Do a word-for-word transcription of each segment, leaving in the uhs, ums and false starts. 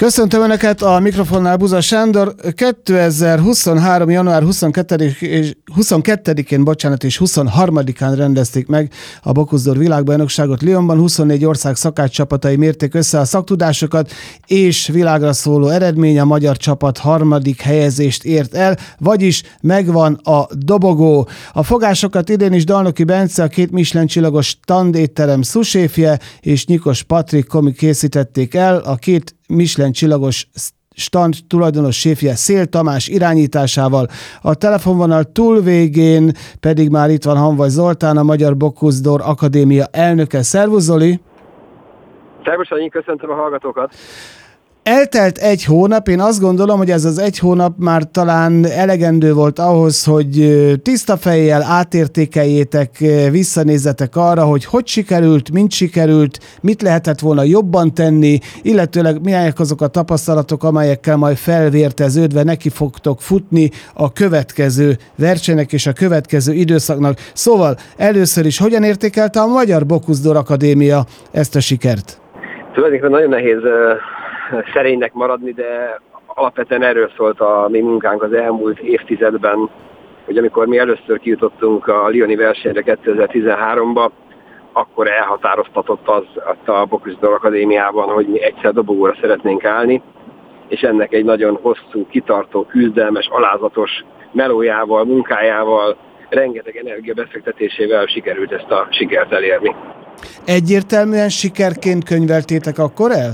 Köszöntöm Önöket, a mikrofonnál Buza Sándor. kétezer-huszonhárom. január huszonkettedikén bocsánat, és huszonharmadikán rendezték meg a Bocuse d'Or világbajnokságot Lyonban. huszonnégy ország szakácscsapatai mérték össze a szaktudásokat, és világra szóló eredmény, a magyar csapat harmadik helyezést ért el, vagyis megvan a dobogó. A fogásokat idén is Dalnoki Bence, a két Michelin csillagos tandétterem szuséfje, és Nyikos Patrik komi készítették el, a két Michelin csillagos stand tulajdonos séfje Szél Tamás irányításával. A telefonvonal túlvégén pedig már itt van Hanvay Zoltán, a Magyar Bocuse d'Or Akadémia elnöke. Szervusz, Zoli! Szervusz, Anyi, köszöntöm a hallgatókat! Eltelt egy hónap, én azt gondolom, hogy ez az egy hónap már talán elegendő volt ahhoz, hogy tiszta fejjel átértékeljétek, visszanézzetek arra, hogy hogy sikerült, mint sikerült, mit lehetett volna jobban tenni, illetőleg milyenek azok a tapasztalatok, amelyekkel majd felvérteződve neki fogtok futni a következő versenynek és a következő időszaknak. Szóval először is, hogyan értékelte a Magyar Bocuse d'Or Akadémia ezt a sikert? Tulajdonképpen nagyon nehéz szerénynek maradni, de alapvetően erről szólt a mi munkánk az elmúlt évtizedben, hogy amikor mi először kijutottunk a lyoni versenyre kétezer-tizenháromba, akkor elhatároztatott az a Bocuse d'Or Akadémiában, hogy mi egyszer dobogóra szeretnénk állni, és ennek egy nagyon hosszú, kitartó, küzdelmes, alázatos melójával, munkájával, rengeteg energia befektetésével sikerült ezt a sikert elérni. Egyértelműen sikerként könyveltétek akkor el?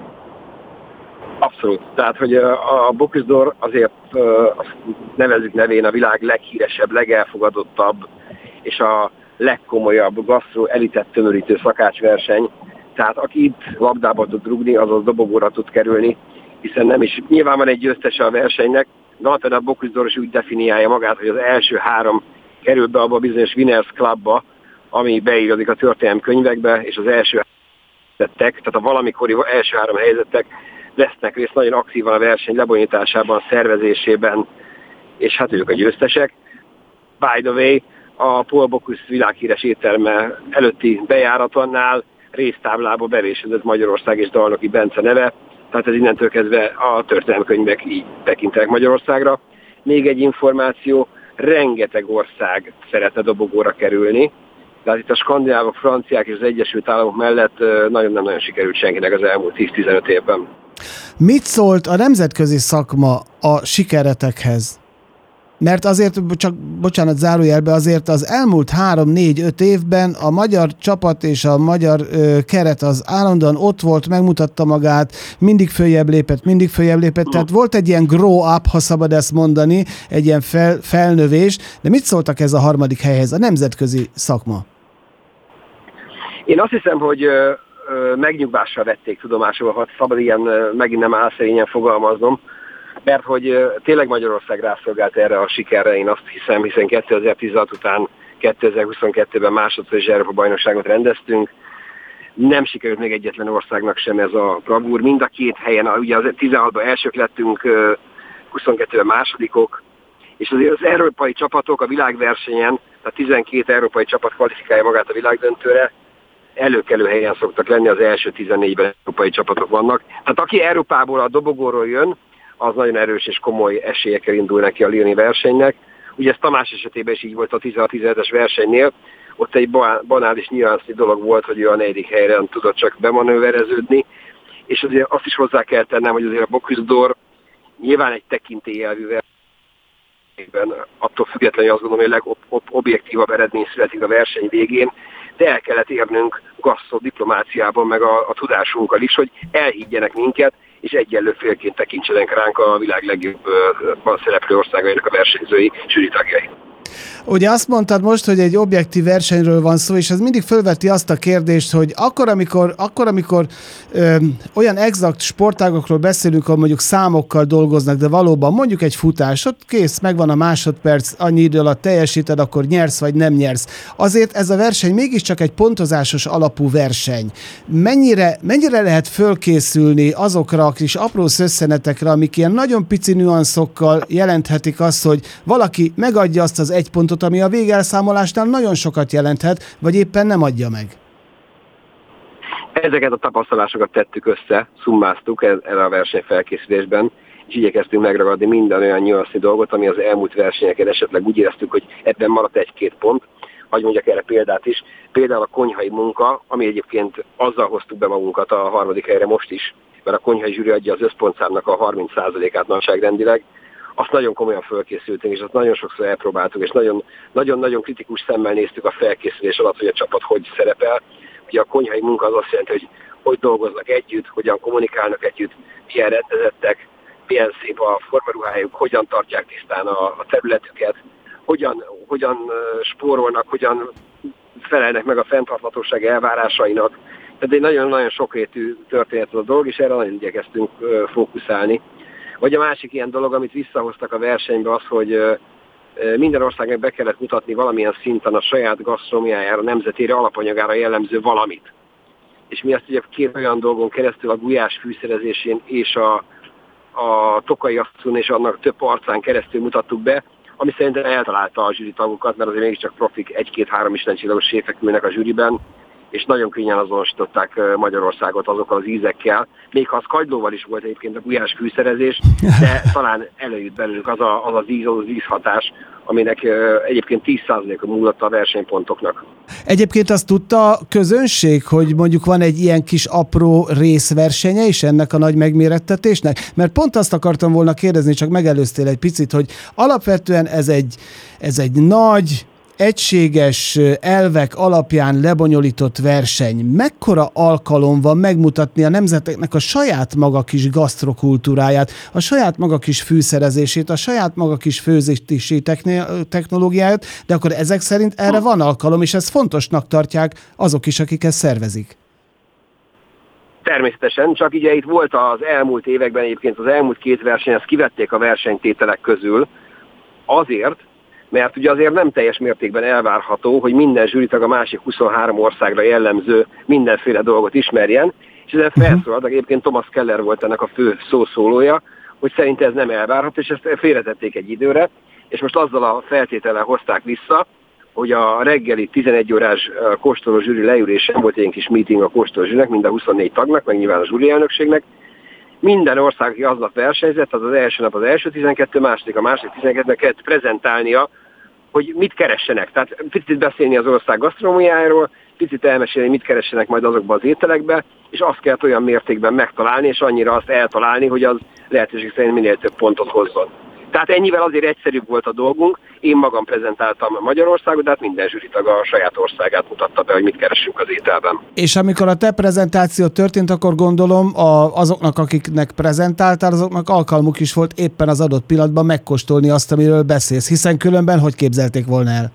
Abszolút. Tehát, hogy a Bocuse d'Or azért nevezzük nevén a világ leghíresebb, legelfogadottabb és a legkomolyabb gasztró elitet tömörítő szakácsverseny. Tehát aki itt labdába tud rugni, azaz dobogóra tud kerülni, hiszen nem is nyilván van egy győztese a versenynek, de alapvetően a Bocuse d'Or is úgy definiálja magát, hogy az első három kerül be abba a bizonyos Winners Clubba, ami beírodik a történelmi könyvekbe, és az első helyzetek, tehát a valamikori első három helyzetek vesznek részt nagyon aktívan a verseny lebonyolításában, szervezésében, és hát ők a győztesek. By the way, a Paul Bocuse világhíres étterme előtti bejáratonnál résztáblába bevésedett Magyarország és Dalnoki Bence neve, tehát ez innentől kezdve a történelmi könyvek így tekintenek Magyarországra. Még egy információ, rengeteg ország szeretne dobogóra kerülni, tehát itt a skandinávok, franciák és az Egyesült Államok mellett nagyon nem nagyon sikerült senkinek az elmúlt tíz-tizenöt évben. Mit szólt a nemzetközi szakma a sikeretekhez? Mert azért, csak bocsánat, zárójelbe, azért az elmúlt három-négy-öt évben a magyar csapat és a magyar ö, keret az állandóan ott volt, megmutatta magát, mindig följebb lépett, mindig följebb lépett, tehát volt egy ilyen grow up, ha szabad ezt mondani, egy ilyen fel, felnövés, de mit szóltak ez a harmadik helyhez, a nemzetközi szakma? Én azt hiszem, hogy ö, ö, megnyugvással vették tudomásul, ha szabad ilyen ö, megint nem álszerényen fogalmaznom, mert hogy ö, tényleg Magyarország rászolgált erre a sikerre, én azt hiszem, hiszen kétezer-tizenhat után kétezer-huszonkettőben másodszor is Európa-bajnokságot rendeztünk. Nem sikerült még egyetlen országnak sem ez a bravúr. Mind a két helyen, ugye az tizenhatban elsők lettünk, ö, huszonkettőben másodikok, és azért az európai csapatok a világversenyen, tehát tizenkét európai csapat kvalifikálja magát a világdöntőre, előkelő helyen szoktak lenni, az első tizennégyben európai csapatok vannak. Tehát aki Európából a dobogóról jön, az nagyon erős és komoly esélyekkel indul neki a lyoni versenynek. Ugye ez Tamás esetében is így volt a tizenhat-tizenhetes versenynél, ott egy banális nyilansznyi dolog volt, hogy ő a negyedik helyre tudott csak bemanővereződni, és azért azt is hozzá kell tennem, hogy azért a Bocuse d'Or nyilván egy tekintélyelvű versenyben, attól függetlenül azt gondolom, hogy a legobjektívabb eredmény születik a verseny végén, de el kellett érnünk gasztró diplomáciában, meg a, a tudásunkkal is, hogy elhiggyenek minket, és egyenlő félként tekintsenek ránk a világ legjobban szereplő országainak a versenyzői zsűritagjai. Ugye azt mondtad most, hogy egy objektív versenyről van szó, és ez mindig fölveti azt a kérdést, hogy akkor, amikor, akkor, amikor ö, olyan exakt sportágokról beszélünk, ahol mondjuk számokkal dolgoznak, de valóban mondjuk egy futás, ott kész, megvan a másodperc, annyi idő alatt teljesíted, akkor nyersz vagy nem nyersz. Azért ez a verseny mégiscsak egy pontozásos alapú verseny. Mennyire, mennyire lehet fölkészülni azokra a kis apró szösszenetekre, amik ilyen nagyon pici nüanszokkal jelenthetik azt, hogy valaki megadja azt az egy pontot, ami a végelszámolásnál nagyon sokat jelenthet, vagy éppen nem adja meg? Ezeket a tapasztalásokat tettük össze, szummáztuk erre a versenyfelkészülésben, és igyekeztünk megragadni minden olyan nyolcni dolgot, ami az elmúlt versenyeken esetleg úgy éreztük, hogy ebben maradt egy-két pont. Hagy mondjak erre példát is. Például a konyhai munka, ami egyébként azzal hoztuk be magunkat a harmadik helyre most is, mert a konyhai zsűri adja az összpontszámnak a harminc százalékát nagyságrendileg. Azt nagyon komolyan fölkészültünk, és azt nagyon sokszor elpróbáltuk, és nagyon-nagyon kritikus szemmel néztük a felkészülés alatt, hogy a csapat hogy szerepel. Ugye a konyhai munka az azt jelenti, hogy hogy dolgoznak együtt, hogyan kommunikálnak együtt, milyen rendezettek, milyen szép a formaruhájuk, hogyan tartják tisztán a, a területüket, hogyan, hogyan spórolnak, hogyan felelnek meg a fenntarthatóság elvárásainak. Tehát egy nagyon-nagyon sokrétű történet a dolog, és erre nagyon igyekeztünk fókuszálni. Vagy a másik ilyen dolog, amit visszahoztak a versenybe, az, hogy minden országnak be kellett mutatni valamilyen szinten a saját gasztronómiájára, nemzetére, alapanyagára jellemző valamit. És mi azt ugye két olyan dolgon keresztül, a gulyás fűszerezésén és a, a tokai asztalon és annak több arcán keresztül mutattuk be, ami szerintem eltalálta a zsűritagokat, mert azért mégiscsak profik, egy-két-három Michelin-csillagos séfek ülnek a zsűriben, és nagyon könnyen azonosították Magyarországot azokkal az ízekkel. Még ha az kagylóval is volt egyébként a gulyás fűszerezés, de talán előjött belőlük az a, az, az íz, az ízhatás, aminek egyébként tíz százaléka múlott a versenypontoknak. Egyébként azt tudta a közönség, hogy mondjuk van egy ilyen kis apró részversenye is ennek a nagy megmérettetésnek? Mert pont azt akartam volna kérdezni, csak megelőztél egy picit, hogy alapvetően ez egy, ez egy nagy, egységes elvek alapján lebonyolított verseny. Mekkora alkalom van megmutatni a nemzeteknek a saját maga kis gasztrokultúráját, a saját maga kis fűszerezését, a saját maga kis főzési technológiáját, de akkor ezek szerint erre van alkalom, és ezt fontosnak tartják azok is, akik ezt szervezik. Természetesen, csak ugye itt volt az elmúlt években egyébként az elmúlt két verseny, ezt kivették a versenytételek közül azért, mert ugye azért nem teljes mértékben elvárható, hogy minden zsűritag a másik huszonhárom országra jellemző mindenféle dolgot ismerjen, és ezen felszólaltak, egyébként Thomas Keller volt ennek a fő szószólója, hogy szerint ez nem elvárható, és ezt félretették egy időre, és most azzal a feltétellel hozták vissza, hogy a reggeli tizenegy órás kóstoló zsűri leülésen volt egy kis meeting a kóstoló zsűrinek, mind a huszonnégy tagnak, meg nyilván a zsűri elnökségnek. Minden ország, aki aznap versenyzett, az az első nap az első tizenkettő, második a második tizenkettőnek kellett prezentálnia, hogy mit keressenek. Tehát picit beszélni az ország gasztronómiájáról, picit elmesélni, mit keressenek majd azokba az ételekbe, és azt kell olyan mértékben megtalálni, és annyira azt eltalálni, hogy az lehetőség szerint minél több pontot hozzon. Tehát ennyivel azért egyszerűbb volt a dolgunk. Én magam prezentáltam Magyarországot, de hát minden zsűritag a saját országát mutatta be, hogy mit keresünk az ételben. És amikor a te prezentáció történt, akkor gondolom a, azoknak, akiknek prezentáltál, azoknak alkalmuk is volt éppen az adott pillanatban megkóstolni azt, amiről beszélsz, hiszen különben hogy képzelték volna el?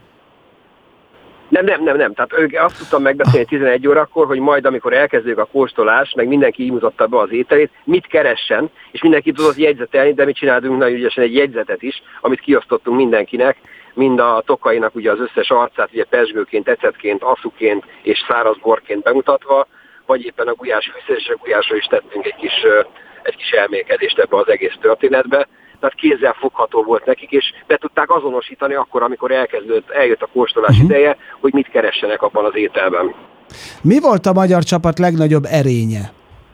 Nem, nem, nem, nem. Tehát ők azt tudtam megbeszélni tizenegy órakor, hogy majd amikor elkezdődik a kóstolás, meg mindenki így mutatta be az ételét, mit keressen, és mindenki tudott jegyzetelni, de mi csináltunk nagyon ügyesen egy jegyzetet is, amit kiosztottunk mindenkinek, mind a tokainak ugye az összes arcát, ugye pezsgőként, ecetként, asszuként és száraz borként bemutatva, vagy éppen a gulyás fűszerésre, gulyásra is tettünk egy kis, egy kis elmélkedést ebbe az egész történetbe. Tehát kézzel fogható volt nekik, és be tudták azonosítani akkor, amikor elkezdődött, eljött a kóstolás uh-huh. ideje, hogy mit keressenek abban az ételben. Mi volt a magyar csapat legnagyobb erénye?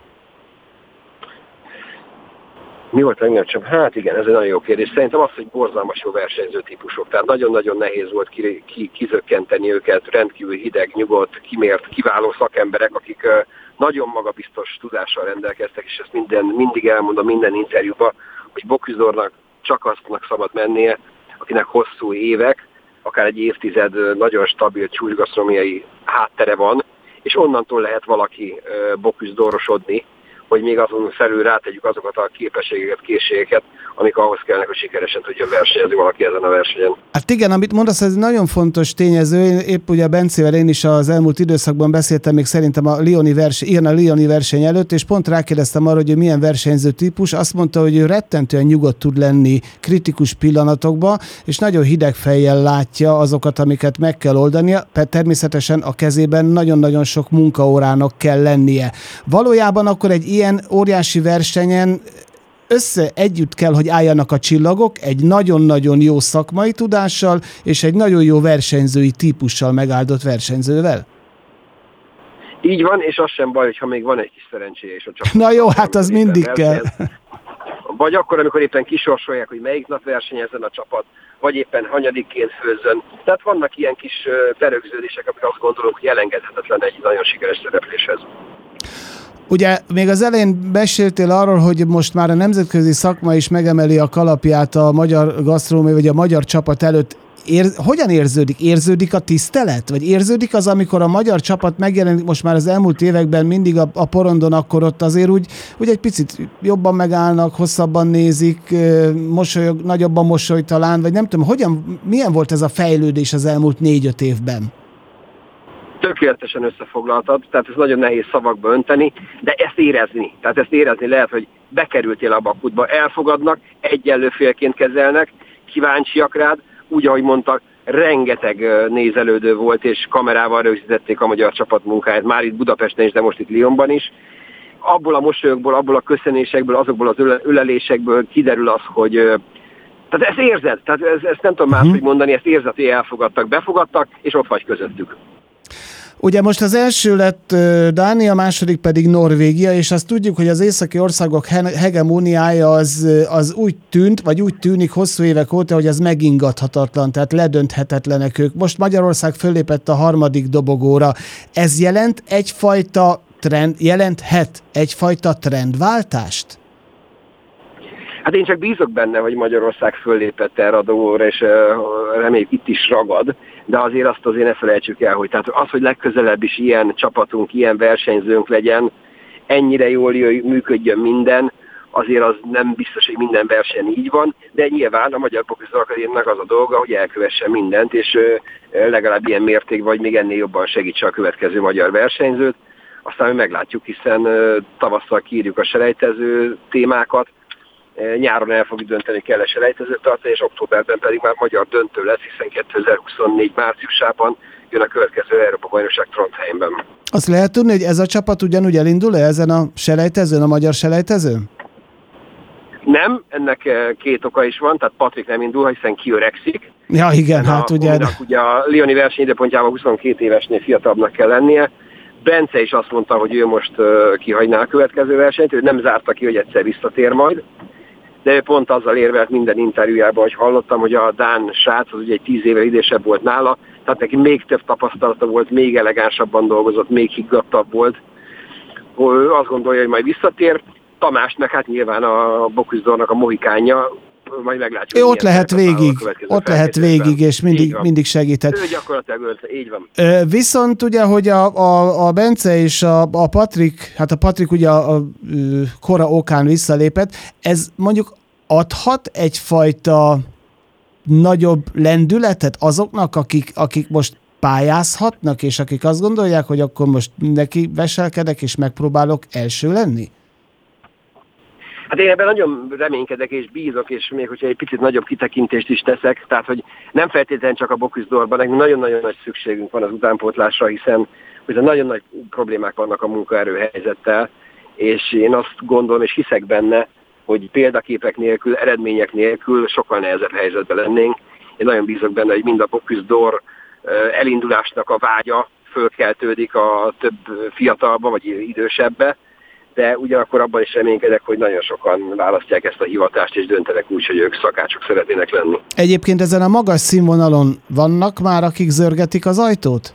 Mi volt a legnagyobb csapat? Hát igen, ez egy nagyon jó kérdés. Szerintem az, hogy borzalmas jó versenyző típusok. Tehát nagyon-nagyon nehéz volt ki, ki, kizökkenteni őket, rendkívül hideg, nyugodt, kimért, kiváló szakemberek, akik nagyon magabiztos tudással rendelkeztek, és ezt minden, mindig elmondom minden interjúban, hogy Bocuse-d'Ornak csak aztnak szabad mennie, akinek hosszú évek, akár egy évtized nagyon stabil csúcsgasztronómiai háttere van, és onnantól lehet valaki Bocuse-d'Orosodni, hogy még azon felül rátegyük azokat a képességeket, készségeket, amik ahhoz kellene, hogy sikeresen tudjon versenyezni valaki ezen a versenyen. Hát igen, amit mondasz, ez nagyon fontos tényező. Én épp ugye Bencével én is az elmúlt időszakban beszéltem, még szerintem a Lyoni verseny, írna a Lyoni verseny előtt, és pont rákérdeztem arra, hogy ő milyen versenyző típus. Azt mondta, hogy ő rettentően nyugodt tud lenni kritikus pillanatokban, és nagyon hideg fejjel látja azokat, amiket meg kell oldania. Természetesen a kezében nagyon-nagyon sok munkaórának kell lennie. Valójában akkor egy ilyen óriási versenyen össze együtt kell, hogy álljanak a csillagok egy nagyon-nagyon jó szakmai tudással és egy nagyon jó versenyzői típussal megáldott versenyzővel? Így van, és az sem baj, hogyha még van egy kis szerencséje is a csapat. Na jó, hát az mindig kell. Vagy akkor, amikor éppen kisorsolják, hogy melyik nap versenyezzen a csapat, vagy éppen hanyadikként főzzön. Tehát vannak ilyen kis perögződések, amik azt gondolom, hogy elengedhetetlen egy nagyon sikeres szerepléshez. Ugye még az elején beszéltél arról, hogy most már a nemzetközi szakma is megemeli a kalapját a magyar gasztronómia, vagy a magyar csapat előtt. Ér, hogyan érződik? Érződik a tisztelet? Vagy érződik az, amikor a magyar csapat megjelenik most már az elmúlt években mindig a, a porondon, akkor ott azért úgy, úgy egy picit jobban megállnak, hosszabban nézik, mosolyog, nagyobban mosoly talán, vagy nem tudom, hogyan, milyen volt ez a fejlődés az elmúlt négy-öt évben? Tökéletesen összefoglaltad, tehát ez nagyon nehéz szavakba önteni, de ezt érezni. Tehát ezt érezni lehet, hogy bekerültél a bakutba, elfogadnak, egyenlő félként kezelnek, kíváncsiak rád, úgy, ahogy mondtak, rengeteg nézelődő volt, és kamerával rögzítették a magyar csapat munkáját, már itt Budapesten is, de most itt Lyonban is. Abból a mosolyokból, abból a köszönésekből, azokból az ölelésekből kiderül az, hogy... Tehát ezt érzed, tehát ezt nem tudom máshogy mondani, ezt érzed, hogy elfogadtak, befogadtak, és ott vagy közöttük. Ugye most az első lett Dánia, a második pedig Norvégia, és azt tudjuk, hogy az északi országok hegemóniája az, az úgy tűnt, vagy úgy tűnik hosszú évek óta, hogy az megingathatatlan, tehát ledönthetetlenek ők. Most Magyarország fölépett a harmadik dobogóra. Ez jelent egyfajta trend, jelenthet egyfajta trendváltást? Hát én csak bízok benne, hogy Magyarország föllépett erre a dobogóra, és reméljük itt is ragad, de azért azt azért ne felejtsük el, hogy tehát az, hogy legközelebb is ilyen csapatunk, ilyen versenyzőnk legyen, ennyire jól működjön minden, azért az nem biztos, hogy minden versenyen így van, de nyilván a Magyar Boxoló Akadémiának az a dolga, hogy elkövesse mindent, és legalább ilyen mértékben, vagy még ennél jobban segítse a következő magyar versenyzőt. Aztán meglátjuk, hiszen tavasszal kiírjuk a selejtező témákat, nyáron el fogjuk dönteni, kell-e selejtezőt tartani, és októberben pedig már magyar döntő lesz, hiszen kétezer-huszonnégy márciusában jön a következő Európa-bajnokság Trondheimben. Azt lehet tudni, hogy ez a csapat ugyanúgy elindul-e ezen a selejtezőn, a magyar selejtezőn? Nem, ennek két oka is van, tehát Patrik nem indul, hiszen kiöregszik. Ja, igen, hát a, ugye... ugye a Lyoni verseny időpontjában huszonkét évesnél fiatalabbnak kell lennie. Bence is azt mondta, hogy ő most kihagyná a következő versenyt, ő nem zárta ki, hogy egyszer visszatér majd. De ő pont azzal érvelt minden interjújában, hogy hallottam, hogy a dán srác az ugye egy tíz évvel idősebb volt nála, tehát neki még több tapasztalata volt, még elegánsabban dolgozott, még higgadtabb volt. Ő azt gondolja, hogy majd visszatér. Tamás meg hát nyilván a Bocuse-d'Ornak a mohikánja, majd meglátjuk. Ő ott lehet végig, ott lehet végig, és mindig, mindig segíthet. Ő gyakorlatilag így van. Viszont ugye, hogy a, a, a Bence és a, a Patrik, hát a Patrik ugye a, a kora okán visszalépett, ez mondjuk adhat egyfajta nagyobb lendületet azoknak, akik, akik most pályázhatnak, és akik azt gondolják, hogy akkor most neki veselkedek, és megpróbálok első lenni? Hát én ebben nagyon reménykedek és bízok, és még hogyha egy picit nagyobb kitekintést is teszek, tehát hogy nem feltétlenül csak a Bocuse-d'Orban, nekünk nagyon-nagyon nagy szükségünk van az utánpótlásra, hiszen ugye nagyon nagy problémák vannak a munkaerőhelyzettel, és én azt gondolom és hiszek benne, hogy példaképek nélkül, eredmények nélkül sokkal nehezebb helyzetben lennénk. Én nagyon bízok benne, hogy mind a Bocuse-d'Or elindulásnak a vágya fölkeltődik a több fiatalba vagy idősebbe, de ugyanakkor abban is reménykedek, hogy nagyon sokan választják ezt a hivatást, és döntenek úgy, hogy ők szakácsok szeretnének lenni. Egyébként ezen a magas színvonalon vannak már, akik zörgetik az ajtót?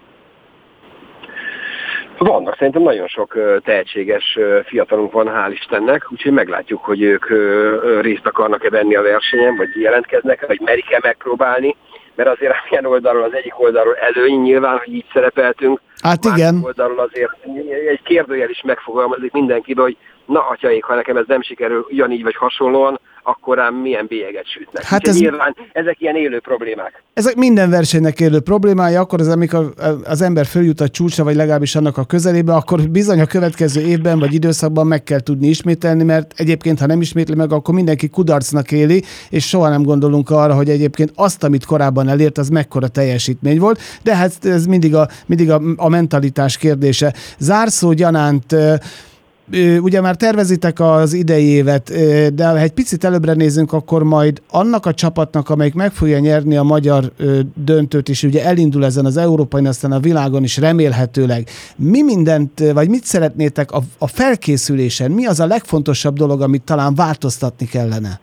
Vannak, szerintem nagyon sok tehetséges fiatalunk van, hál' Istennek, úgyhogy meglátjuk, hogy ők részt akarnak-e venni a versenyen, vagy jelentkeznek, vagy merik-e megpróbálni, mert azért ilyen oldalról, az egyik oldalról előny nyilván, hogy így szerepeltünk, hát igen. Másik oldalról azért egy kérdőjel is megfogalmazik mindenkibe, hogy na atyaik, ha nekem ez nem sikerül ugyanígy vagy hasonlóan, akkor rám milyen bélyeget sütnek. Hát ez... nyilván ezek ilyen élő problémák. Ezek minden versenynek élő problémája, akkor az, amikor az ember följut a csúcsra, vagy legalábbis annak a közelébe, akkor bizony a következő évben vagy időszakban meg kell tudni ismételni, mert egyébként, ha nem ismétli meg, akkor mindenki kudarcnak éli, és soha nem gondolunk arra, hogy egyébként azt, amit korábban elért, az mekkora teljesítmény volt, de hát ez mindig a, mindig a, a mentalitás kérdése. Zárszó gyanánt Ugye már tervezitek az idei évet, de ha egy picit előbbre nézünk, akkor majd annak a csapatnak, amelyik meg fogja nyerni a magyar döntőt is, ugye elindul ezen az Európain, aztán a világon is remélhetőleg. Mi mindent, vagy mit szeretnétek a, a felkészülésen? Mi az a legfontosabb dolog, amit talán változtatni kellene?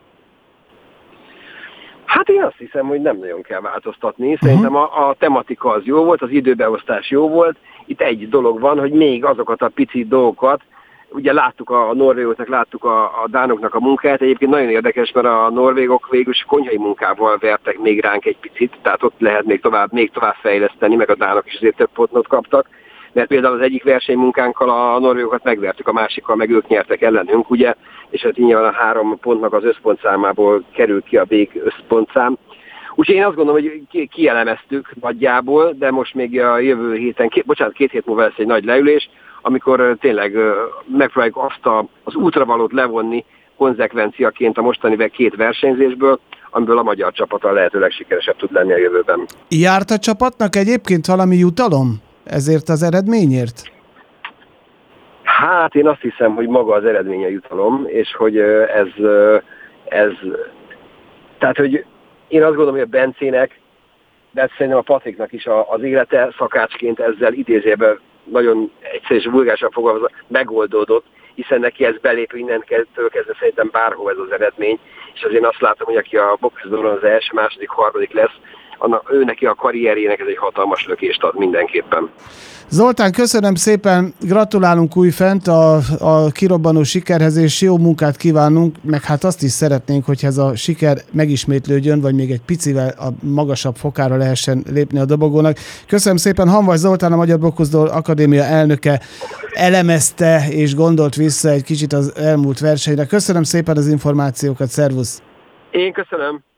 Hát én azt hiszem, hogy nem nagyon kell változtatni. Szerintem a, a tematika az jó volt, az időbeosztás jó volt. Itt egy dolog van, hogy még azokat a pici dolgokat, ugye láttuk a norvégoknak, láttuk a, a dánoknak a munkáját. Egyébként nagyon érdekes, mert a norvégok végül is konyhai munkával vertek még ránk egy picit, tehát ott lehet még tovább, még tovább fejleszteni, meg a dánok is azért több pontot kaptak. Mert például az egyik versenymunkánkkal a norvégokat megvertük, a másikkal meg ők nyertek ellenünk, ugye, és hát nyilván a három pontnak az összpontszámából kerül ki a vég összpontszám. Úgyhogy én azt gondolom, hogy kielemeztük nagyjából, de most még a jövő héten, két, bocsánat, két hét múlva lesz egy nagy leülés, amikor tényleg megpróbáljuk azt a, az útravalót levonni konzekvenciaként a mostani két versenyzésből, amiből a magyar csapata lehetőleg sikeresebb tud lenni a jövőben. Járt a csapatnak egyébként valami jutalom ezért az eredményért? Hát én azt hiszem, hogy maga az eredmény a jutalom, és hogy ez, ez tehát, hogy én azt gondolom, hogy a Bencének, de szerintem a Patriknak is az élete szakácsként ezzel idézőjelben nagyon egyszerű és vulgárisan fogalmazva megoldódott, hiszen neki ez belépő innen kezdve szerintem bárhol ez az eredmény, és azért azt látom, hogy aki a boxedoron az első, második, harmadik lesz, annak, ő neki a karrierjének ez egy hatalmas lökést ad mindenképpen. Zoltán, köszönöm szépen, gratulálunk újfent a, a kirobbanó sikerhez, és jó munkát kívánunk, meg hát azt is szeretnénk, hogy ez a siker megismétlődjön, vagy még egy picivel a magasabb fokára lehessen lépni a dobogónak. Köszönöm szépen, Hamvas Zoltán, a Magyar Boxedoll Akadémia elnöke elemezte és gondolt vissza egy kicsit az elmúlt versenyre. Köszönöm szépen az információkat, szervusz! Én köszönöm!